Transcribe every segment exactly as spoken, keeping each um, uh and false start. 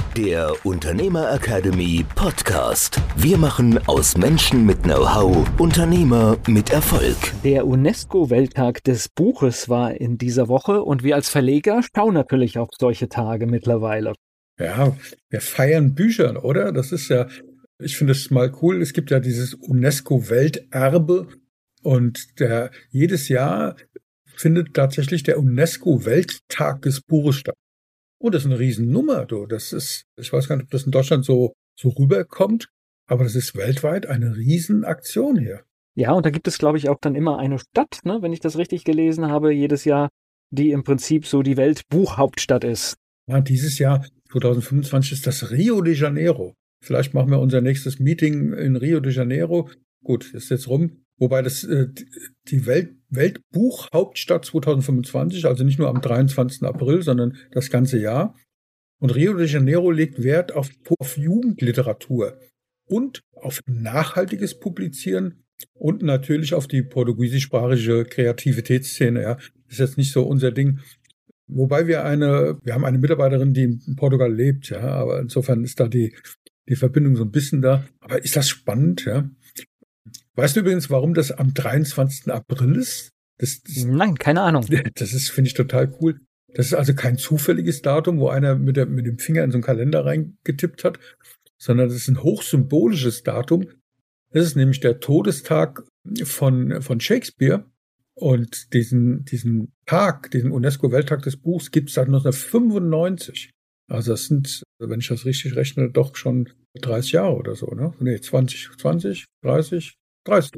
Der Unternehmer Academy Podcast. Wir machen aus Menschen mit Know-how Unternehmer mit Erfolg. Der UNESCO-Welttag des Buches war in dieser Woche und wir als Verleger schauen natürlich auf solche Tage mittlerweile. Ja, wir feiern Bücher, oder? Das ist ja, ich finde es mal cool. Es gibt ja dieses UNESCO-Welterbe und der, jedes Jahr findet tatsächlich der UNESCO-Welttag des Buches statt. Und das ist eine Riesennummer, du. Das ist, ich weiß gar nicht, ob das in Deutschland so, so rüberkommt, aber das ist weltweit eine Riesenaktion hier. Ja, und da gibt es, glaube ich, auch dann immer eine Stadt, ne, wenn ich das richtig gelesen habe, jedes Jahr, die im Prinzip so die Weltbuchhauptstadt ist. Ja, dieses Jahr, zwanzig fünfundzwanzig, ist das Rio de Janeiro. Vielleicht machen wir unser nächstes Meeting in Rio de Janeiro. Gut, ist jetzt rum. Wobei das äh, die Welt, Weltbuchhauptstadt zwanzig fünfundzwanzig, also nicht nur am dreiundzwanzigsten April, sondern das ganze Jahr. Und Rio de Janeiro legt Wert auf, auf Jugendliteratur und auf nachhaltiges Publizieren und natürlich auf die portugiesischsprachige Kreativitätsszene. Ja, ist jetzt nicht so unser Ding. Wobei wir eine, wir haben eine Mitarbeiterin, die in Portugal lebt, ja, aber insofern ist da die, die Verbindung so ein bisschen da. Aber ist das spannend, ja? Weißt du übrigens, warum das am dreiundzwanzigsten April ist? Das, das, Nein, keine Ahnung. Das ist, finde ich, total cool. Das ist also kein zufälliges Datum, wo einer mit, der, mit dem Finger in so einen Kalender reingetippt hat, sondern das ist ein hochsymbolisches Datum. Das ist nämlich der Todestag von, von Shakespeare. Und diesen, diesen Tag, diesen UNESCO-Welttag des Buchs gibt es seit neunzehnhundertfünfundneunzig. Also das sind, wenn ich das richtig rechne, doch schon dreißig Jahre oder so, ne? Nee, zwanzig, zwanzig, dreißig, dreißig.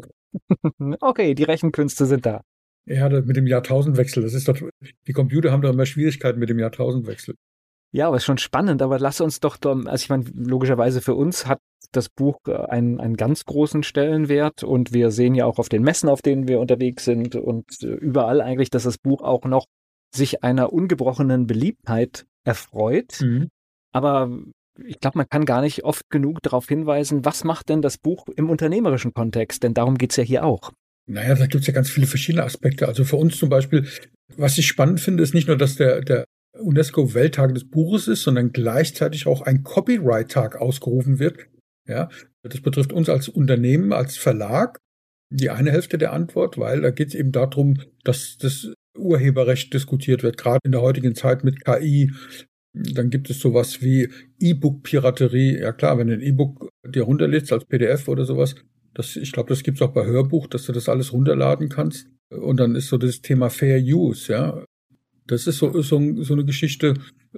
Okay, die Rechenkünste sind da. Ja, mit dem Jahrtausendwechsel, das ist doch, die Computer haben doch immer Schwierigkeiten mit dem Jahrtausendwechsel. Ja, aber ist schon spannend, aber lass uns doch, also ich meine, logischerweise für uns hat das Buch einen, einen ganz großen Stellenwert und wir sehen ja auch auf den Messen, auf denen wir unterwegs sind und überall eigentlich, dass das Buch auch noch sich einer ungebrochenen Beliebtheit erfreut. Mhm. Aber ich glaube, man kann gar nicht oft genug darauf hinweisen, was macht denn das Buch im unternehmerischen Kontext? Denn darum geht's ja hier auch. Naja, da gibt's ja ganz viele verschiedene Aspekte. Also für uns zum Beispiel, was ich spannend finde, ist nicht nur, dass der, der UNESCO-Welttag des Buches ist, sondern gleichzeitig auch ein Copyright-Tag ausgerufen wird. Ja, das betrifft uns als Unternehmen, als Verlag, die eine Hälfte der Antwort, weil da geht es eben darum, dass das Urheberrecht diskutiert wird, gerade in der heutigen Zeit mit K I. Dann gibt es sowas wie E-Book-Piraterie. Ja klar, wenn du ein E-Book dir runterlädst als P D F oder sowas, das, ich glaube, das gibt es auch bei Hörbuch, dass du das alles runterladen kannst. Und dann ist so das Thema Fair Use, ja. Das ist so, so, so eine Geschichte,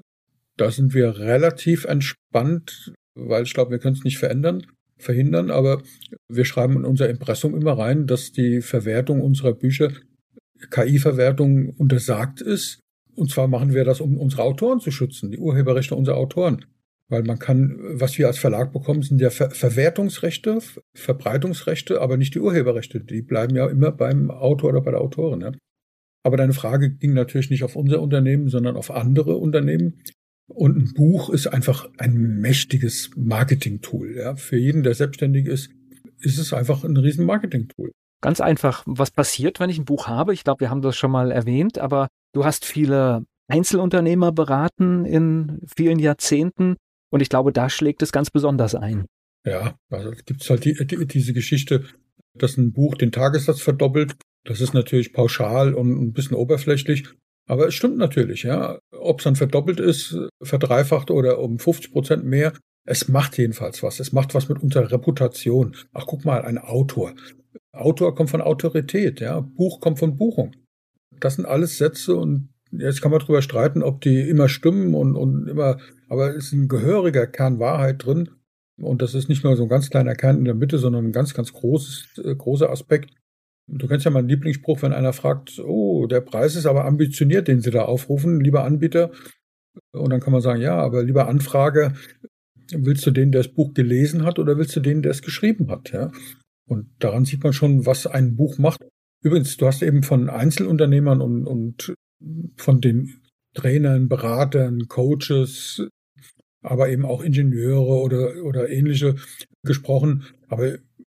da sind wir relativ entspannt, weil ich glaube, wir können es nicht verändern, verhindern, aber wir schreiben in unser Impressum immer rein, dass die Verwertung unserer Bücher, K I-Verwertung, untersagt ist. Und zwar machen wir das, um unsere Autoren zu schützen, die Urheberrechte unserer Autoren. Weil man kann, was wir als Verlag bekommen, sind ja Ver- Verwertungsrechte, Verbreitungsrechte, aber nicht die Urheberrechte. Die bleiben ja immer beim Autor oder bei der Autorin. Ja. Aber deine Frage ging natürlich nicht auf unser Unternehmen, sondern auf andere Unternehmen. Und ein Buch ist einfach ein mächtiges Marketing-Tool. Ja. Für jeden, der selbstständig ist, ist es einfach ein riesen Marketing-Tool. Ganz einfach, was passiert, wenn ich ein Buch habe? Ich glaube, wir haben das schon mal erwähnt, aber du hast viele Einzelunternehmer beraten in vielen Jahrzehnten und ich glaube, da schlägt es ganz besonders ein. Ja, also gibt es halt die, die, diese Geschichte, dass ein Buch den Tagessatz verdoppelt. Das ist natürlich pauschal und ein bisschen oberflächlich, aber es stimmt natürlich, ja. Ob es dann verdoppelt ist, verdreifacht oder um fünfzig Prozent mehr, es macht jedenfalls was. Es macht was mit unserer Reputation. Ach, guck mal, ein Autor. Autor kommt von Autorität, ja. Buch kommt von Buchung. Das sind alles Sätze und jetzt kann man drüber streiten, ob die immer stimmen und, und immer, aber es ist ein gehöriger Kern Wahrheit drin. Und das ist nicht nur so ein ganz kleiner Kern in der Mitte, sondern ein ganz, ganz großes, äh, großer Aspekt. Du kennst ja meinen Lieblingsspruch, wenn einer fragt, oh, der Preis ist aber ambitioniert, den Sie da aufrufen, lieber Anbieter. Und dann kann man sagen, ja, aber lieber Anfrage, willst du den, der das Buch gelesen hat oder willst du den, der es geschrieben hat? Ja? Und daran sieht man schon, was ein Buch macht. Übrigens, du hast eben von Einzelunternehmern und, und von den Trainern, Beratern, Coaches, aber eben auch Ingenieure oder, oder ähnliche gesprochen. Aber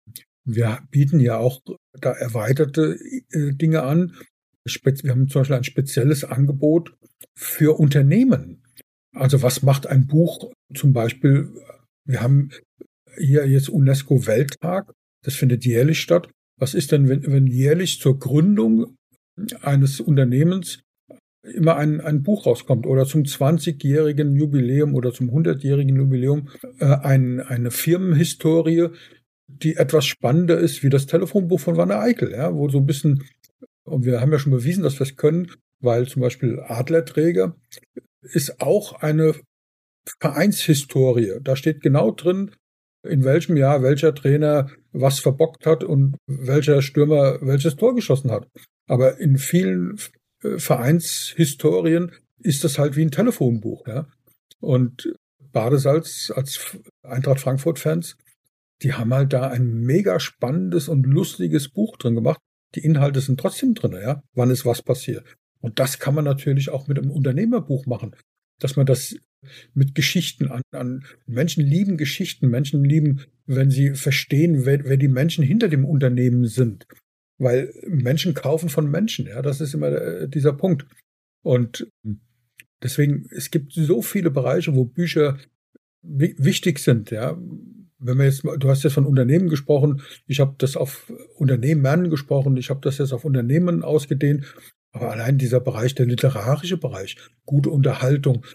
wir bieten ja auch da erweiterte äh, Dinge an. Wir haben zum Beispiel ein spezielles Angebot für Unternehmen. Also was macht ein Buch zum Beispiel? Wir haben hier jetzt UNESCO-Welttag, das findet jährlich statt. Was ist denn, wenn, wenn jährlich zur Gründung eines Unternehmens immer ein, ein Buch rauskommt oder zum zwanzigjährigen Jubiläum oder zum hundertjährigen Jubiläum äh, ein, eine Firmenhistorie, die etwas spannender ist wie das Telefonbuch von Wanne Eickel, ja, wo so ein bisschen, und wir haben ja schon bewiesen, dass wir es können, weil zum Beispiel Adlerträger ist auch eine Vereinshistorie. Da steht genau drin, in welchem Jahr welcher Trainer was verbockt hat und welcher Stürmer welches Tor geschossen hat. Aber in vielen Vereinshistorien ist das halt wie ein Telefonbuch. Ja? Und Badesalz als Eintracht Frankfurt-Fans, die haben halt da ein mega spannendes und lustiges Buch drin gemacht. Die Inhalte sind trotzdem drin, ja. Wann ist was passiert? Und das kann man natürlich auch mit einem Unternehmerbuch machen, dass man das mit Geschichten an, an Menschen lieben Geschichten, Menschen lieben, wenn sie verstehen, wer, wer die Menschen hinter dem Unternehmen sind. Weil Menschen kaufen von Menschen, ja, das ist immer dieser Punkt. Und deswegen, es gibt so viele Bereiche, wo Bücher wichtig sind, ja. Wenn wir jetzt, du hast jetzt von Unternehmen gesprochen, ich habe das auf Unternehmen gesprochen, ich habe das jetzt auf Unternehmen ausgedehnt, aber allein dieser Bereich, der literarische Bereich, gute Unterhaltung,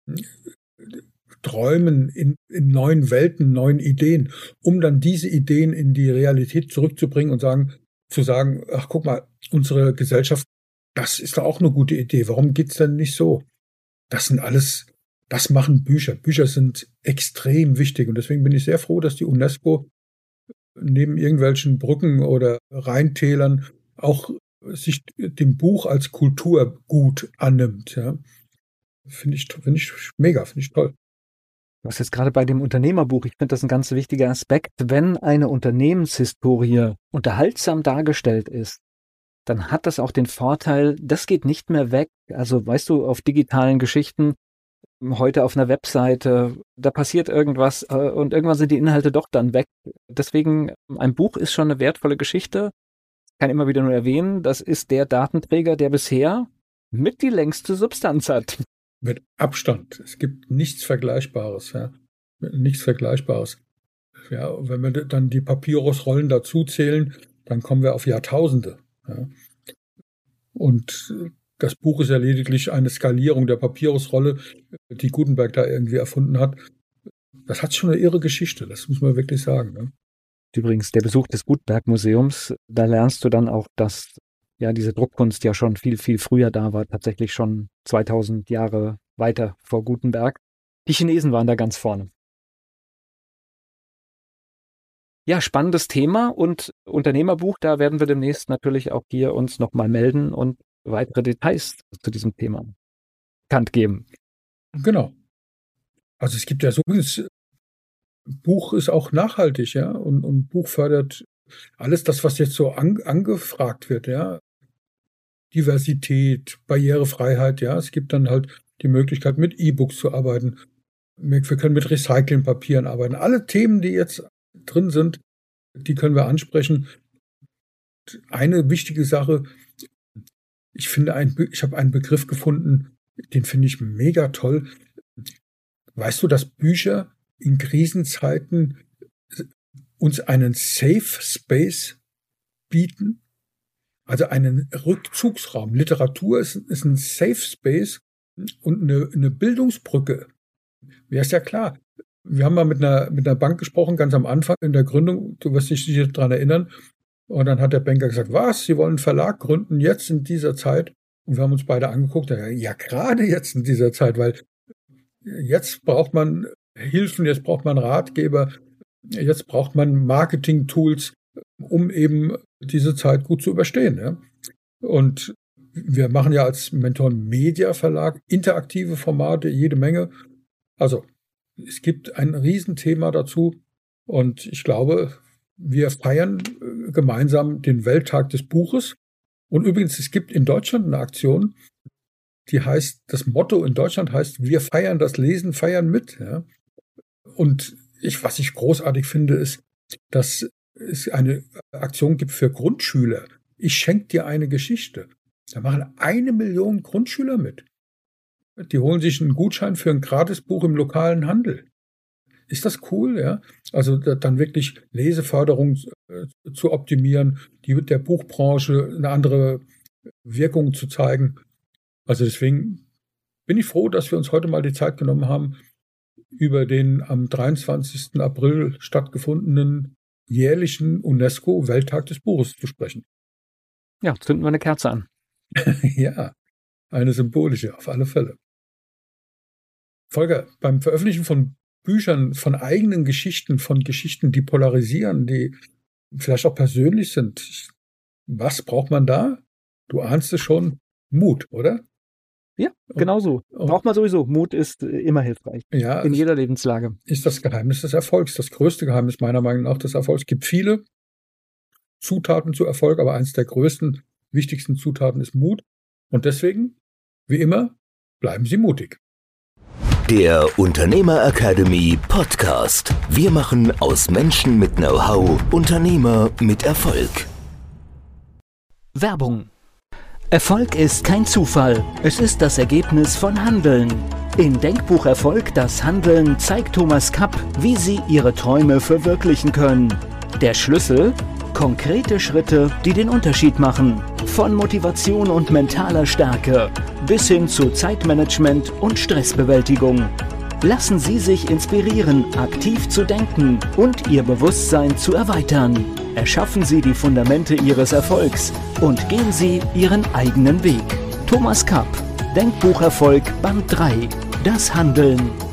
Träumen in, in neuen Welten, neuen Ideen, um dann diese Ideen in die Realität zurückzubringen und sagen, zu sagen, ach guck mal, unsere Gesellschaft, das ist doch auch eine gute Idee, warum geht's denn nicht so? Das sind alles, das machen Bücher. Bücher sind extrem wichtig und deswegen bin ich sehr froh, dass die UNESCO neben irgendwelchen Brücken oder Rheintälern auch sich dem Buch als Kulturgut annimmt. Ja. Finde ich, finde ich mega, finde ich toll. Du hast jetzt gerade bei dem Unternehmerbuch, ich finde das ein ganz wichtiger Aspekt, wenn eine Unternehmenshistorie unterhaltsam dargestellt ist, dann hat das auch den Vorteil, das geht nicht mehr weg. Also weißt du, auf digitalen Geschichten, heute auf einer Webseite, da passiert irgendwas äh, und irgendwann sind die Inhalte doch dann weg. Deswegen, ein Buch ist schon eine wertvolle Geschichte. Ich kann immer wieder nur erwähnen, das ist der Datenträger, der bisher mit die längste Substanz hat. Mit Abstand. Es gibt nichts Vergleichbares. Ja. Nichts Vergleichbares. Ja, wenn wir dann die Papyrusrollen dazu zählen, dann kommen wir auf Jahrtausende. Ja. Und das Buch ist ja lediglich eine Skalierung der Papyrusrolle, die Gutenberg da irgendwie erfunden hat. Das hat schon eine irre Geschichte, das muss man wirklich sagen. Ne? Übrigens, der Besuch des Gutenberg-Museums, da lernst du dann auch, dass ja diese Druckkunst ja schon viel, viel früher da war, tatsächlich schon zweitausend Jahre weiter vor Gutenberg. Die Chinesen waren da ganz vorne. Ja, spannendes Thema und Unternehmerbuch, da werden wir demnächst natürlich auch hier uns nochmal melden und weitere Details zu diesem Thema bekannt geben. Genau. Also es gibt ja so, Buch ist auch nachhaltig, ja, und, und Buch fördert alles das, was jetzt so an, angefragt wird, ja. Diversität, Barrierefreiheit, ja. Es gibt dann halt die Möglichkeit, mit E-Books zu arbeiten. Wir können mit Recyclingpapieren arbeiten. Alle Themen, die jetzt drin sind, die können wir ansprechen. Eine wichtige Sache, ich finde, ein, ich habe einen Begriff gefunden, den finde ich mega toll. Weißt du, dass Bücher in Krisenzeiten uns einen Safe Space bieten? Also einen Rückzugsraum. Literatur ist, ist ein Safe Space und eine, eine Bildungsbrücke. Ja, ist ja klar. Wir haben mal mit einer, mit einer Bank gesprochen, ganz am Anfang in der Gründung. Du wirst dich sicher daran erinnern. Und dann hat der Banker gesagt, was, Sie wollen einen Verlag gründen jetzt in dieser Zeit? Und wir haben uns beide angeguckt. Ja, gerade jetzt in dieser Zeit, weil jetzt braucht man Hilfen, jetzt braucht man Ratgeber, jetzt braucht man Marketing-Tools, um eben diese Zeit gut zu überstehen. Ja? Und wir machen ja als Mentoren Media Verlag interaktive Formate, jede Menge. Also es gibt ein Riesenthema dazu und ich glaube, wir feiern gemeinsam den Welttag des Buches. Und übrigens, es gibt in Deutschland eine Aktion, die heißt, das Motto in Deutschland heißt, wir feiern das Lesen, feiern mit. Ja? Und ich, was ich großartig finde, ist, dass es eine Aktion gibt für Grundschüler. Ich schenke dir eine Geschichte. Da machen eine Million Grundschüler mit. die holen sich einen Gutschein für ein Gratisbuch im lokalen Handel. Ist das cool, ja? Also da, dann wirklich Leseförderung äh, zu optimieren, die der Buchbranche eine andere Wirkung zu zeigen. Also deswegen bin ich froh, dass wir uns heute mal die Zeit genommen haben, über den am dreiundzwanzigsten April stattgefundenen jährlichen UNESCO-Welttag des Buches zu sprechen. Ja, zünden wir eine Kerze an. Ja, eine symbolische, auf alle Fälle. Volker, beim Veröffentlichen von Büchern, von eigenen Geschichten, von Geschichten, die polarisieren, die vielleicht auch persönlich sind, was braucht man da? Du ahnst es schon, Mut, oder? Ja, genau so. Braucht man sowieso. Mut ist immer hilfreich. Ja, in jeder Lebenslage. Ist das Geheimnis des Erfolgs, das größte Geheimnis meiner Meinung nach des Erfolgs. Es gibt viele Zutaten zu Erfolg, aber eines der größten, wichtigsten Zutaten ist Mut. Und deswegen, wie immer, bleiben Sie mutig. Der Unternehmer Academy Podcast. Wir machen aus Menschen mit Know-how Unternehmer mit Erfolg. Werbung. Erfolg ist kein Zufall, es ist das Ergebnis von Handeln. In Denkbuch Erfolg, das Handeln, zeigt Thomas Kapp, wie Sie Ihre Träume verwirklichen können. Der Schlüssel? Konkrete Schritte, die den Unterschied machen. Von Motivation und mentaler Stärke bis hin zu Zeitmanagement und Stressbewältigung. Lassen Sie sich inspirieren, aktiv zu denken und Ihr Bewusstsein zu erweitern. Erschaffen Sie die Fundamente Ihres Erfolgs und gehen Sie Ihren eigenen Weg. Thomas Kapp, Denkbuch Erfolg, Band drei. Das Handeln.